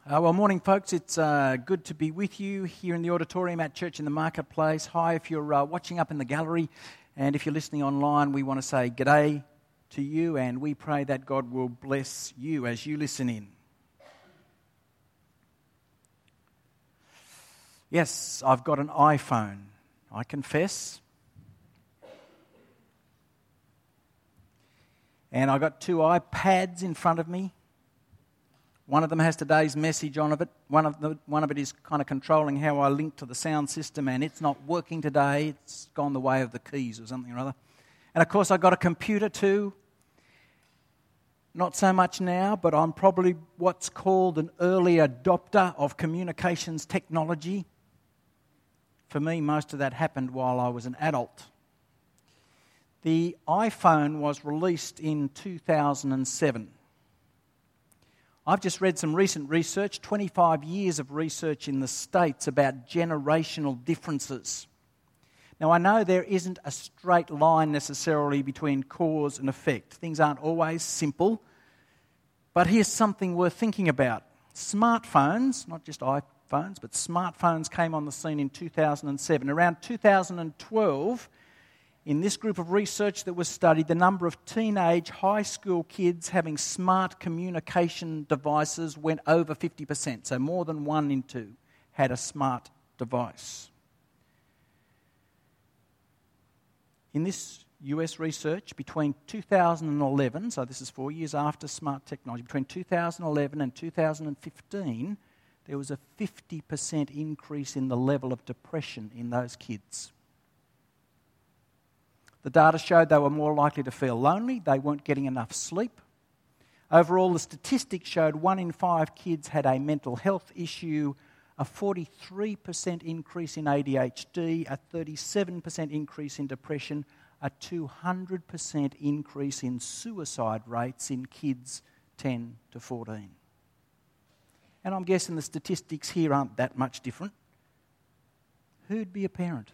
Well, morning, folks. It's good to be with you here in the auditorium at Church in the Marketplace. Hi, if you're watching up in the gallery, and if you're listening online, we want to say g'day to you, and we pray that God will bless you as you listen in. Yes, I've got an iPhone, I confess. And I've got two iPads in front of me. One of them has today's message on it. One of it is kind of controlling how I link to the sound system, and it's not working today. It's gone the way of the keys or something or other. And of course, I've got a computer too. Not so much now, but I'm probably what's called an early adopter of communications technology. For me, most of that happened while I was an adult. The iPhone was released in 2007. I've just read some recent research, 25 years of research in the States about generational differences. Now, I know there isn't a straight line necessarily between cause and effect. Things aren't always simple. But here's something worth thinking about. Smartphones, not just iPhones, but smartphones came on the scene in 2007. Around 2012, in this group of research that was studied, the number of teenage high school kids having smart communication devices went over 50%. So more than 1 in 2 had a smart device. In this US research, between 2011, so this is 4 years after smart technology, between 2011 and 2015, there was a 50% increase in the level of depression in those kids. The data showed they were more likely to feel lonely, they weren't getting enough sleep. Overall, the statistics showed 1 in 5 kids had a mental health issue, a 43% increase in ADHD, a 37% increase in depression, a 200% increase in suicide rates in kids 10 to 14. And I'm guessing the statistics here aren't that much different. Who'd be a parent?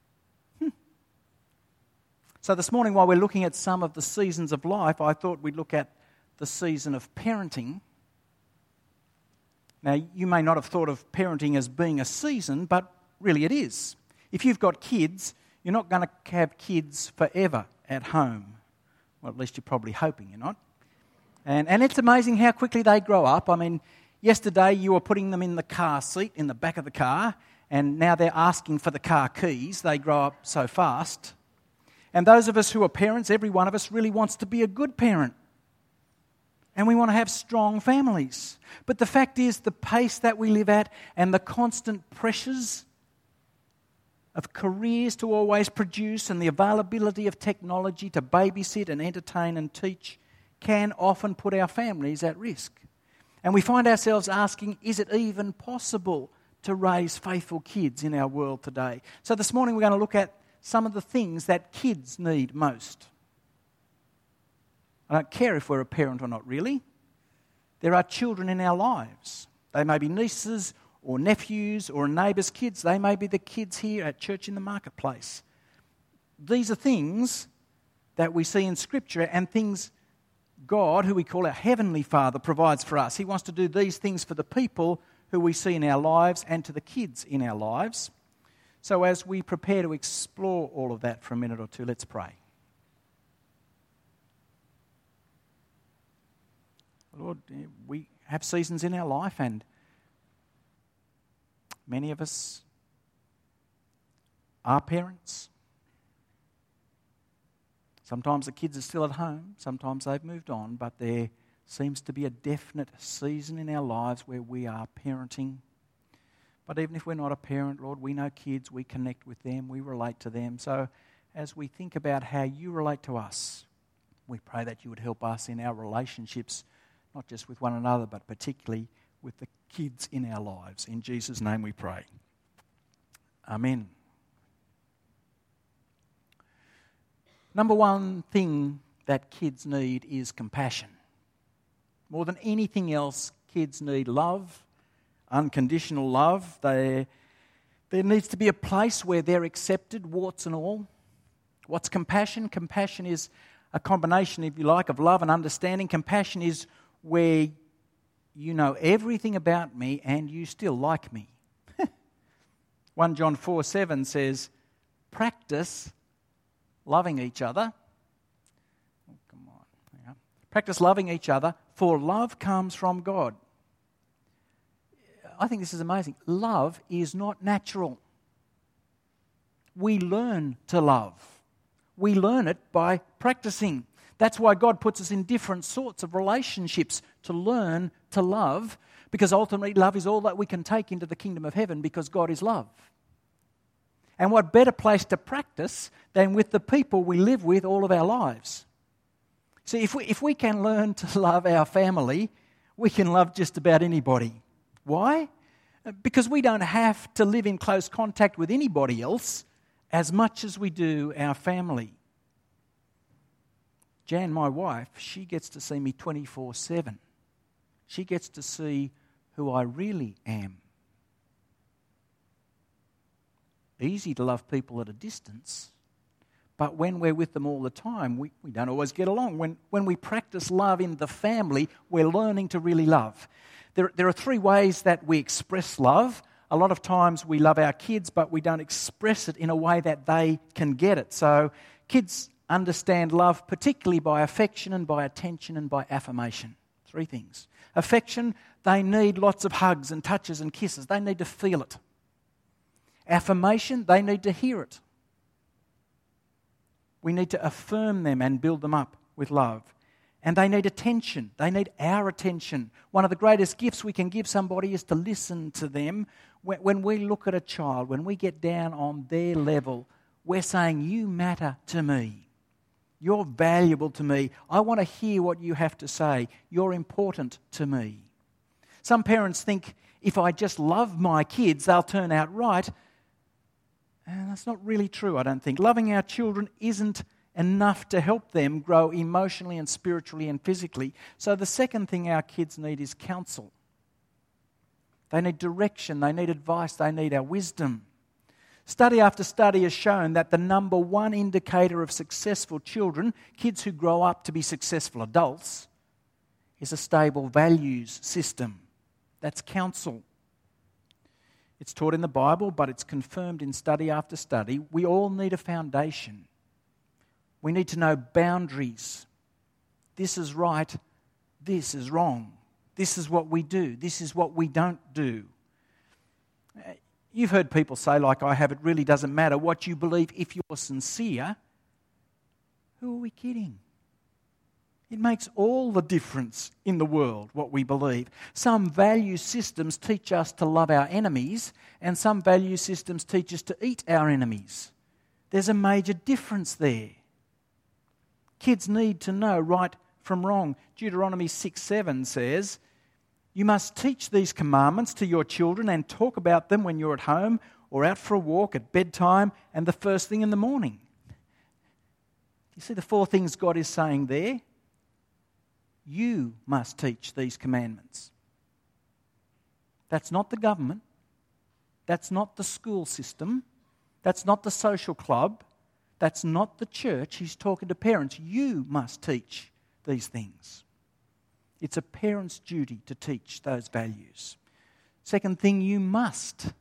So this morning, while we're looking at some of the seasons of life, I thought we'd look at the season of parenting. Now, you may not have thought of parenting as being a season, but really it is. If you've got kids, you're not going to have kids forever at home. Well, at least you're probably hoping you're not. And it's amazing how quickly they grow up. I mean, yesterday you were putting them in the car seat, in the back of the car, and now they're asking for the car keys. They grow up so fast. And those of us who are parents, every one of us really wants to be a good parent. And we want to have strong families. But the fact is, the pace that we live at and the constant pressures of careers to always produce and the availability of technology to babysit and entertain and teach can often put our families at risk. And we find ourselves asking, is it even possible to raise faithful kids in our world today? So this morning we're going to look at some of the things that kids need most. I don't care if we're a parent or not, really. There are children in our lives. They may be nieces or nephews or a neighbour's kids. They may be the kids here at Church in the Marketplace. These are things that we see in Scripture and things God, who we call our Heavenly Father, provides for us. He wants to do these things for the people who we see in our lives and to the kids in our lives. So as we prepare to explore all of that for a minute or two, let's pray. Lord, we have seasons in our life, and many of us are parents. Sometimes the kids are still at home, sometimes they've moved on, but there seems to be a definite season in our lives where we are parenting. But even if we're not a parent, Lord, we know kids, we connect with them, we relate to them. So as we think about how you relate to us, we pray that you would help us in our relationships, not just with one another, but particularly with the kids in our lives. In Jesus' name we pray. Amen. Number one thing that kids need is compassion. More than anything else, kids need love, unconditional love. There needs to be a place where they're accepted, warts and all. What's compassion? Compassion is a combination, if you like, of love and understanding. Compassion is where you know everything about me and you still like me. 1 John 4:7 says, practice loving each other. Oh, come on. Yeah. Practice loving each other, for love comes from God. I think this is amazing. Love is not natural. We learn to love. We learn it by practicing. That's why God puts us in different sorts of relationships to learn to love, because ultimately love is all that we can take into the kingdom of heaven, because God is love. And what better place to practice than with the people we live with all of our lives? See, if we can learn to love our family, we can love just about anybody. Why? Because we don't have to live in close contact with anybody else as much as we do our family. Jan, my wife, she gets to see me 24/7. She gets to see who I really am. Easy to love people at a distance, but when we're with them all the time, we don't always get along. When we practice love in the family, we're learning to really love. There are 3 ways that we express love. A lot of times we love our kids, but we don't express it in a way that they can get it. So kids understand love particularly by affection and by attention and by affirmation. 3 things. Affection, they need lots of hugs and touches and kisses. They need to feel it. Affirmation, they need to hear it. We need to affirm them and build them up with love. And they need attention. They need our attention. One of the greatest gifts we can give somebody is to listen to them. When we look at a child, when we get down on their level, we're saying, you matter to me. You're valuable to me. I want to hear what you have to say. You're important to me. Some parents think if I just love my kids, they'll turn out right. And that's not really true, I don't think. Loving our children isn't enough to help them grow emotionally and spiritually and physically. So the second thing our kids need is counsel. They need direction, they need advice, they need our wisdom. Study after study has shown that the number 1 indicator of successful children, kids who grow up to be successful adults, is a stable values system. That's counsel. It's taught in the Bible, but it's confirmed in study after study. We all need a foundation. We need to know boundaries. This is right, this is wrong. This is what we do, this is what we don't do. You've heard people say, like I have, it really doesn't matter what you believe if you're sincere. Who are we kidding? It makes all the difference in the world what we believe. Some value systems teach us to love our enemies, and some value systems teach us to eat our enemies. There's a major difference there. Kids need to know right from wrong. Deuteronomy 6:7 says, you must teach these commandments to your children and talk about them when you're at home or out for a walk at bedtime and the first thing in the morning. You see the 4 things God is saying there? You must teach these commandments. That's not the government. That's not the school system. That's not the social club. That's not the church. He's talking to parents. You must teach these things. It's a parent's duty to teach those values. Second thing, you must.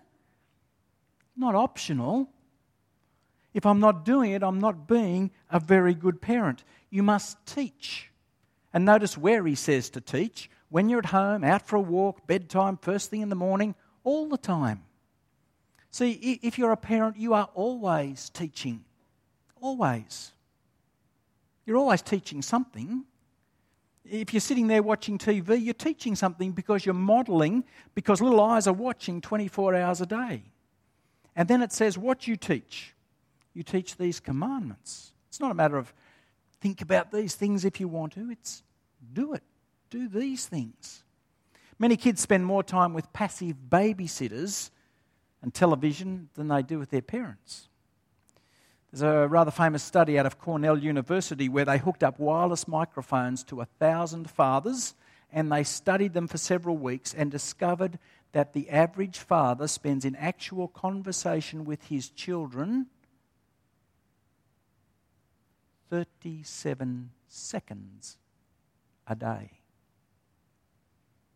Not optional. If I'm not doing it, I'm not being a very good parent. You must teach. And notice where he says to teach. When you're at home, out for a walk, bedtime, first thing in the morning, all the time. See, if you're a parent, you are always teaching. Always. You're always teaching something. If you're sitting there watching TV, you're teaching something because you're modelling, because little eyes are watching 24 hours a day. And then it says what you teach. You teach these commandments. It's not a matter of think about these things if you want to. It's do it. Do these things. Many kids spend more time with passive babysitters and television than they do with their parents. There's a rather famous study out of Cornell University where they hooked up wireless microphones to 1,000 fathers and they studied them for several weeks and discovered that the average father spends in actual conversation with his children 37 seconds a day.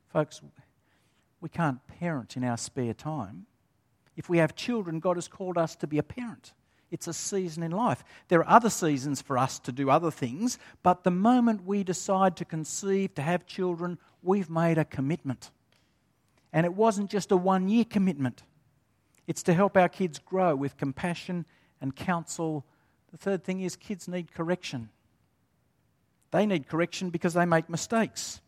Folks, we can't parent in our spare time. If we have children, God has called us to be a parent. It's a season in life. There are other seasons for us to do other things, but the moment we decide to conceive, to have children, we've made a commitment. And it wasn't just a one-year commitment. It's to help our kids grow with compassion and counsel. The third thing is kids need correction. They need correction because they make mistakes.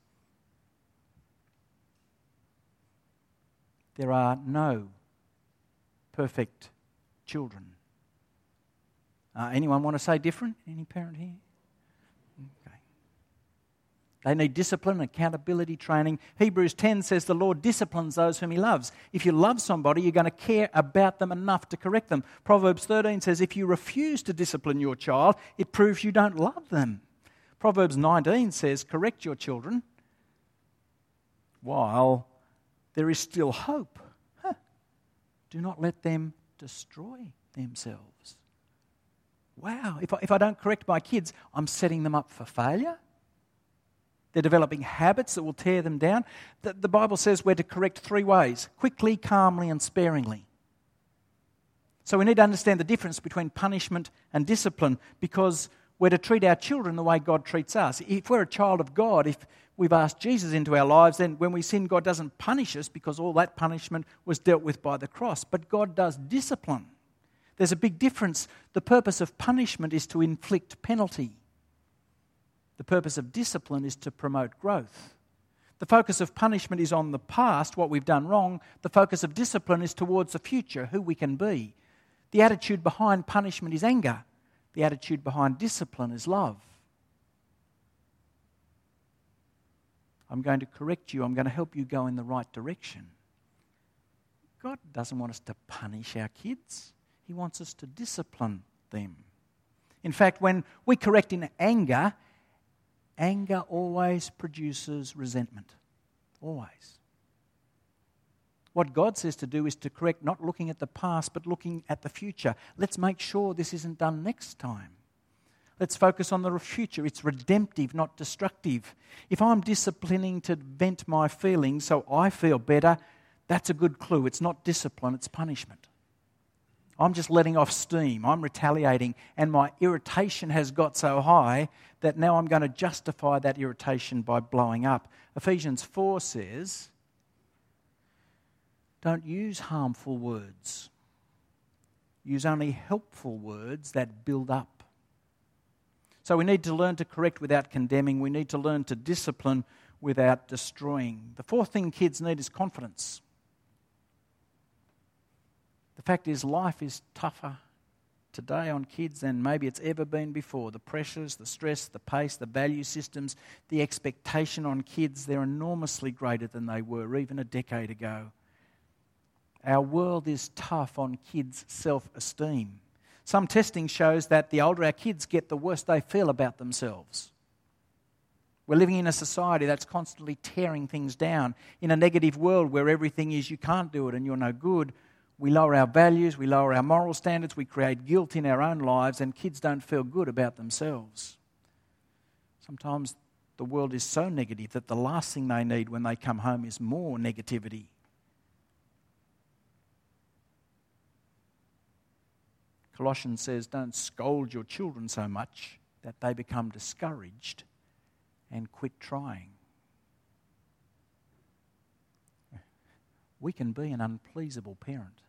There are no perfect children. Anyone want to say different? Any parent here? Okay. They need discipline, accountability, training. Hebrews 10 says the Lord disciplines those whom He loves. If you love somebody, you're going to care about them enough to correct them. Proverbs 13 says if you refuse to discipline your child, it proves you don't love them. Proverbs 19 says correct your children while there is still hope. Do not let them destroy themselves. Wow, if I don't correct my kids, I'm setting them up for failure. They're developing habits that will tear them down. The Bible says we're to correct 3 ways: quickly, calmly, and sparingly. So we need to understand the difference between punishment and discipline, because we're to treat our children the way God treats us. If we're a child of God, if we've asked Jesus into our lives, then when we sin, God doesn't punish us because all that punishment was dealt with by the cross. But God does discipline. There's a big difference. The purpose of punishment is to inflict penalty. The purpose of discipline is to promote growth. The focus of punishment is on the past, what we've done wrong. The focus of discipline is towards the future, who we can be. The attitude behind punishment is anger. The attitude behind discipline is love. I'm going to correct you. I'm going to help you go in the right direction. God doesn't want us to punish our kids. He wants us to discipline them. In fact, when we correct in anger, anger always produces resentment. Always. What God says to do is to correct, not looking at the past, but looking at the future. Let's make sure this isn't done next time. Let's focus on the future. It's redemptive, not destructive. If I'm disciplining to vent my feelings so I feel better, that's a good clue. It's not discipline, it's punishment. I'm just letting off steam. I'm retaliating, and my irritation has got so high that now I'm going to justify that irritation by blowing up. Ephesians 4 says, don't use harmful words. Use only helpful words that build up. So we need to learn to correct without condemning. We need to learn to discipline without destroying. The fourth thing kids need is confidence. The fact is, life is tougher today on kids than maybe it's ever been before. The pressures, the stress, the pace, the value systems, the expectation on kids, they're enormously greater than they were even a decade ago. Our world is tough on kids' self-esteem. Some testing shows that the older our kids get, the worse they feel about themselves. We're living in a society that's constantly tearing things down. In a negative world where everything is you can't do it and you're no good, we lower our values, we lower our moral standards, we create guilt in our own lives, and kids don't feel good about themselves. Sometimes the world is so negative that the last thing they need when they come home is more negativity. Colossians says, don't scold your children so much that they become discouraged and quit trying. We can be an unpleasable parent.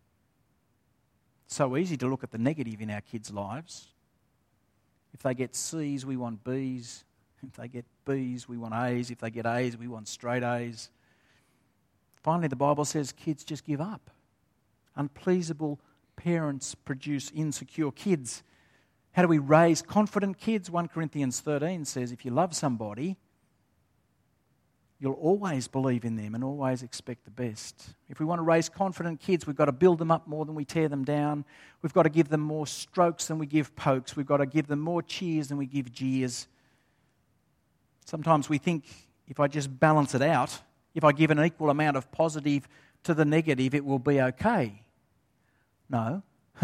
So easy to look at the negative in our kids' lives. If they get C's, we want B's. If they get B's, we want A's. If they get A's, we want straight A's. Finally, the Bible says kids just give up. Unpleasable parents produce insecure kids. How do we raise confident kids? 1 Corinthians 13 says if you love somebody, you'll always believe in them and always expect the best. If we want to raise confident kids, we've got to build them up more than we tear them down. We've got to give them more strokes than we give pokes. We've got to give them more cheers than we give jeers. Sometimes we think if I just balance it out, if I give an equal amount of positive to the negative, it will be okay. No.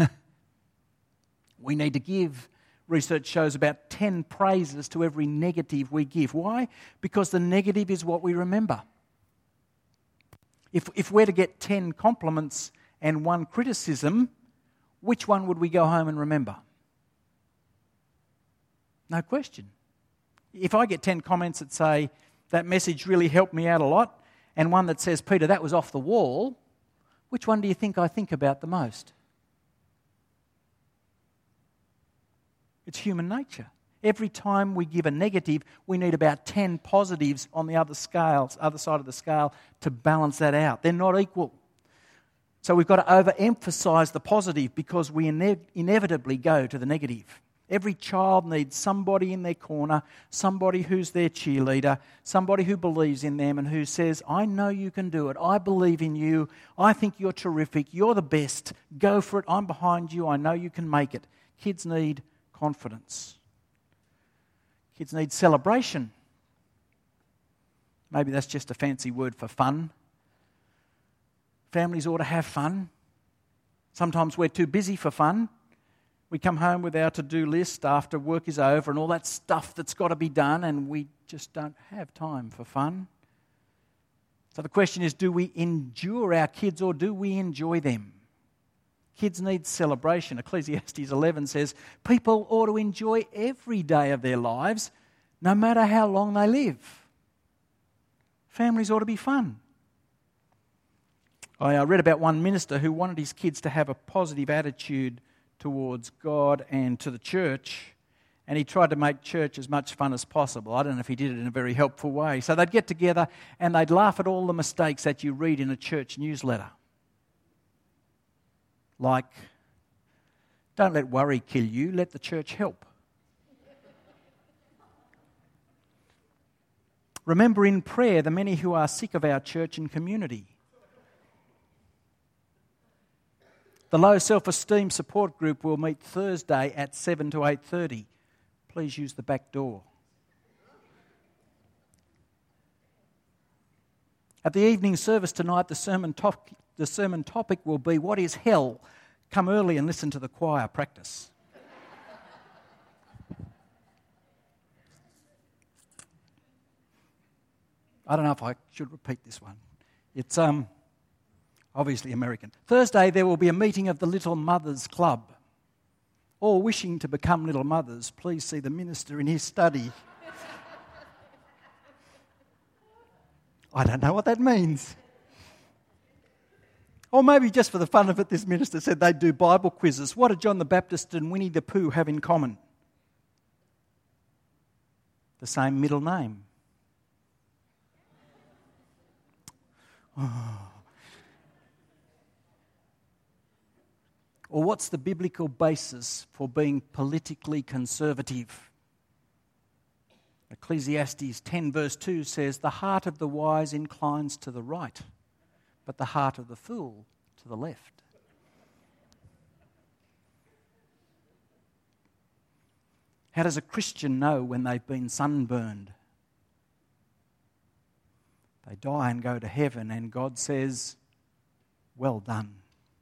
We need to give, research shows, about 10 praises to every negative we give. Why? Because the negative is what we remember. If we're to get 10 compliments and 1 criticism, which one would we go home and remember? No question. If I get 10 comments that say, that message really helped me out a lot, and one that says, Peter, that was off the wall, which one do you think I think about the most? It's human nature. Every time we give a negative, we need about 10 positives on the other side of the scale to balance that out. They're not equal. So we've got to overemphasize the positive because we inevitably go to the negative. Every child needs somebody in their corner, somebody who's their cheerleader, somebody who believes in them and who says, I know you can do it. I believe in you. I think you're terrific. You're the best. Go for it. I'm behind you. I know you can make it. Kids need confidence. Kids need celebration. Maybe that's just a fancy word for fun. Families ought to have fun. Sometimes we're too busy for fun. We come home with our to-do list after work is over and all that stuff that's got to be done, and we just don't have time for fun. So the question is, do we endure our kids or do we enjoy them? Kids need celebration. Ecclesiastes 11 says, people ought to enjoy every day of their lives, no matter how long they live. Families ought to be fun. I read about one minister who wanted his kids to have a positive attitude towards God and to the church, and he tried to make church as much fun as possible. I don't know if he did it in a very helpful way. So they'd get together and they'd laugh at all the mistakes that you read in a church newsletter. Like, don't let worry kill you, let the church help. Remember in prayer the many who are sick of our church and community. The low self-esteem support group will meet Thursday at 7 to 8:30. Please use the back door. At the evening service tonight, the sermon topic will be, what is hell? Come early and listen to the choir practice. I don't know if I should repeat this one. It's obviously American. Thursday there will be a meeting of the Little Mothers Club. All wishing to become little mothers, please see the minister in his study. I don't know what that means. Or maybe just for the fun of it, this minister said they'd do Bible quizzes. What do John the Baptist and Winnie the Pooh have in common? The same middle name. Oh. Or what's the biblical basis for being politically conservative? Ecclesiastes 10 verse 2 says, the heart of the wise inclines to the right, but the heart of the fool to the left. How does a Christian know when they've been sunburned? They die and go to heaven, and God says, well done.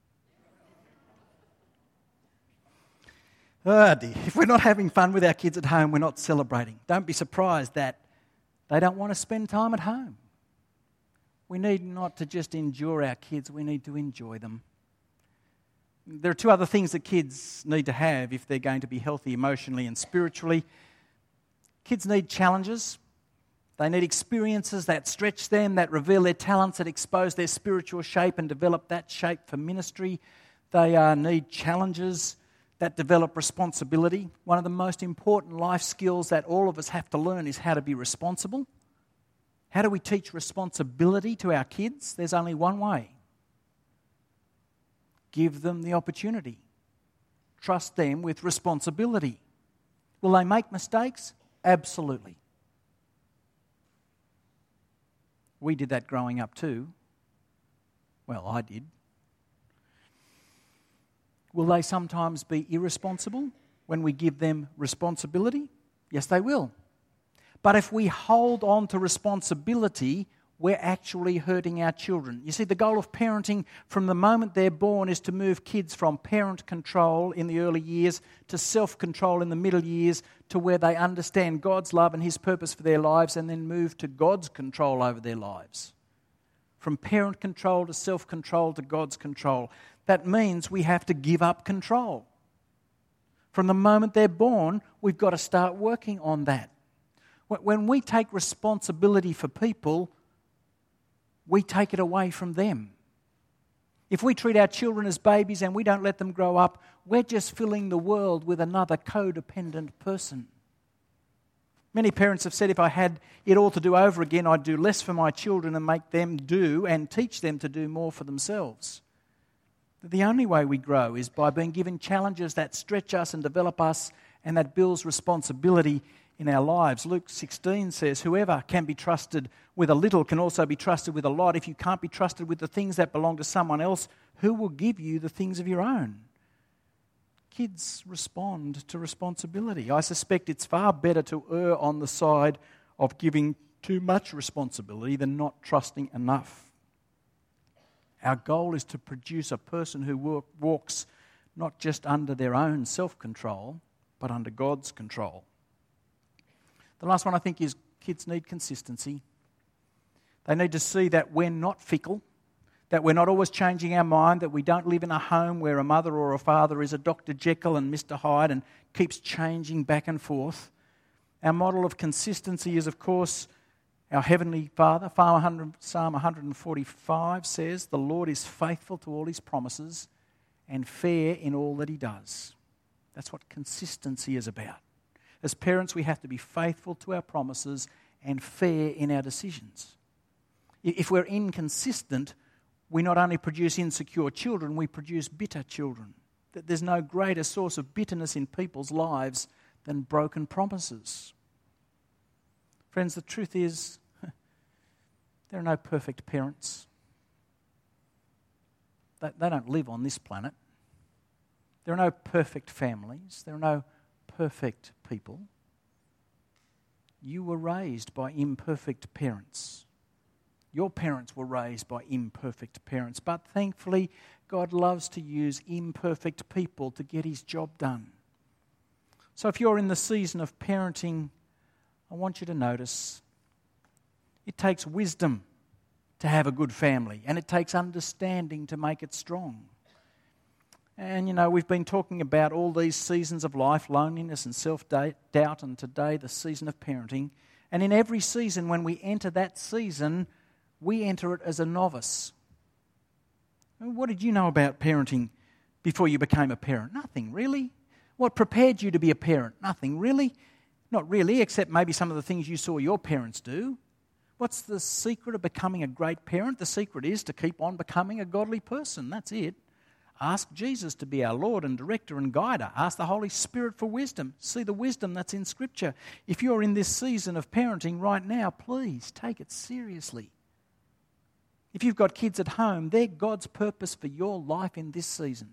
Oh dear. If we're not having fun with our kids at home, we're not celebrating. Don't be surprised that they don't want to spend time at home. We need not to just endure our kids, we need to enjoy them. There are 2 other things that kids need to have if they're going to be healthy emotionally and spiritually. Kids need challenges. They need experiences that stretch them, that reveal their talents, that expose their spiritual shape and develop that shape for ministry. They need challenges that develop responsibility. One of the most important life skills that all of us have to learn is how to be responsible. How do we teach responsibility to our kids? There's only one way. Give them the opportunity. Trust them with responsibility. Will they make mistakes? Absolutely. We did that growing up too. Well, I did. Will they sometimes be irresponsible when we give them responsibility? Yes, they will. But if we hold on to responsibility, we're actually hurting our children. You see, the goal of parenting from the moment they're born is to move kids from parent control in the early years to self-control in the middle years to where they understand God's love and His purpose for their lives and then move to God's control over their lives. from parent control to self-control to God's control. That means we have to give up control. From the moment they're born, we've got to start working on that. When we take responsibility for people, we take it away from them. If we treat our children as babies and we don't let them grow up, we're just filling the world with another codependent person. Many parents have said if I had it all to do over again, I'd do less for my children and make them do and teach them to do more for themselves. The only way we grow is by being given challenges that stretch us and develop us, and that builds responsibility in our lives. Luke 16 says, whoever can be trusted with a little can also be trusted with a lot. If you can't be trusted with the things that belong to someone else, who will give you the things of your own? Kids respond to responsibility. I suspect it's far better to err on the side of giving too much responsibility than not trusting enough. Our goal is to produce a person who walks not just under their own self-control, but under God's control. The last one I think is kids need consistency. They need to see that we're not fickle, that we're not always changing our mind, that we don't live in a home where a mother or a father is a Dr. Jekyll and Mr. Hyde and keeps changing back and forth. Our model of consistency is, of course, our Heavenly Father. Psalm 145 says, the Lord is faithful to all His promises and fair in all that He does. That's what consistency is about. As parents, we have to be faithful to our promises and fair in our decisions. If we're inconsistent, we not only produce insecure children, we produce bitter children. There's no greater source of bitterness in people's lives than broken promises. Friends, the truth is, there are no perfect parents. They don't live on this planet. There are no perfect families. There are no perfect people. You were raised by imperfect parents. Your parents were raised by imperfect parents. But thankfully, God loves to use imperfect people to get His job done. So if you're in the season of parenting, I want you to notice it takes wisdom to have a good family, and it takes understanding to make it strong. And you know, we've been talking about all these seasons of life, loneliness and self-doubt, and today the season of parenting. And in every season, when we enter that season, we enter it as a novice. What did you know about parenting before you became a parent? Nothing, really. What prepared you to be a parent? Nothing, really. Not really, except maybe some of the things you saw your parents do. What's the secret of becoming a great parent? The secret is to keep on becoming a godly person. That's it. Ask Jesus to be our Lord and director and guider. Ask the Holy Spirit for wisdom. See the wisdom that's in Scripture. If you're in this season of parenting right now, please take it seriously. If you've got kids at home, they're God's purpose for your life in this season.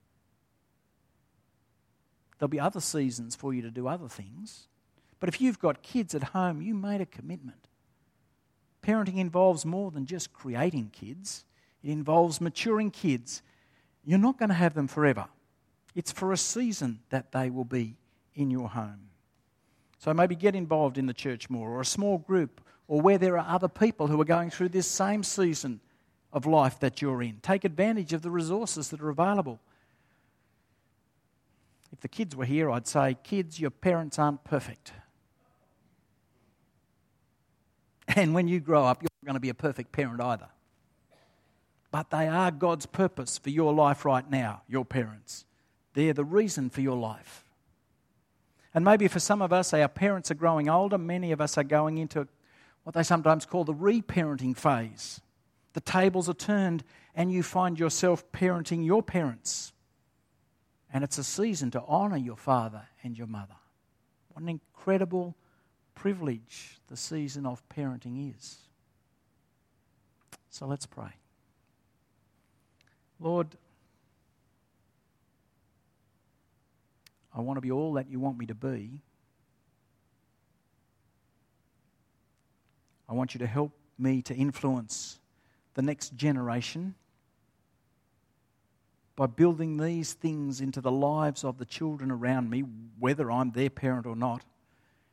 There'll be other seasons for you to do other things. But if you've got kids at home, you made a commitment. Parenting involves more than just creating kids. It involves maturing kids. You're not going to have them forever. It's for a season that they will be in your home. So maybe get involved in the church more, or a small group, or where there are other people who are going through this same season of life that you're in. Take advantage of the resources that are available. If the kids were here, I'd say, kids, your parents aren't perfect. And when you grow up, you're not going to be a perfect parent either. But they are God's purpose for your life right now, your parents. They're the reason for your life. And maybe for some of us, our parents are growing older. Many of us are going into what they sometimes call the reparenting phase. The tables are turned and you find yourself parenting your parents. And it's a season to honour your father and your mother. What an incredible privilege the season of parenting is. So let's pray. Lord, I want to be all that you want me to be. I want you to help me to influence the next generation by building these things into the lives of the children around me, whether I'm their parent or not.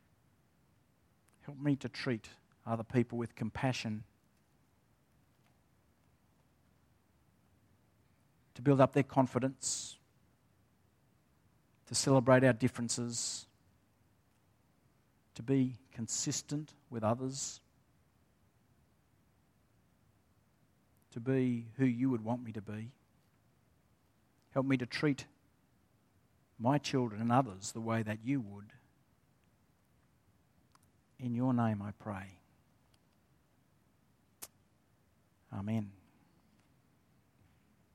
Help me to treat other people with compassion to build up their confidence, to celebrate our differences, to be consistent with others, to be who you would want me to be. Help me to treat my children and others the way that you would. In your name I pray. Amen.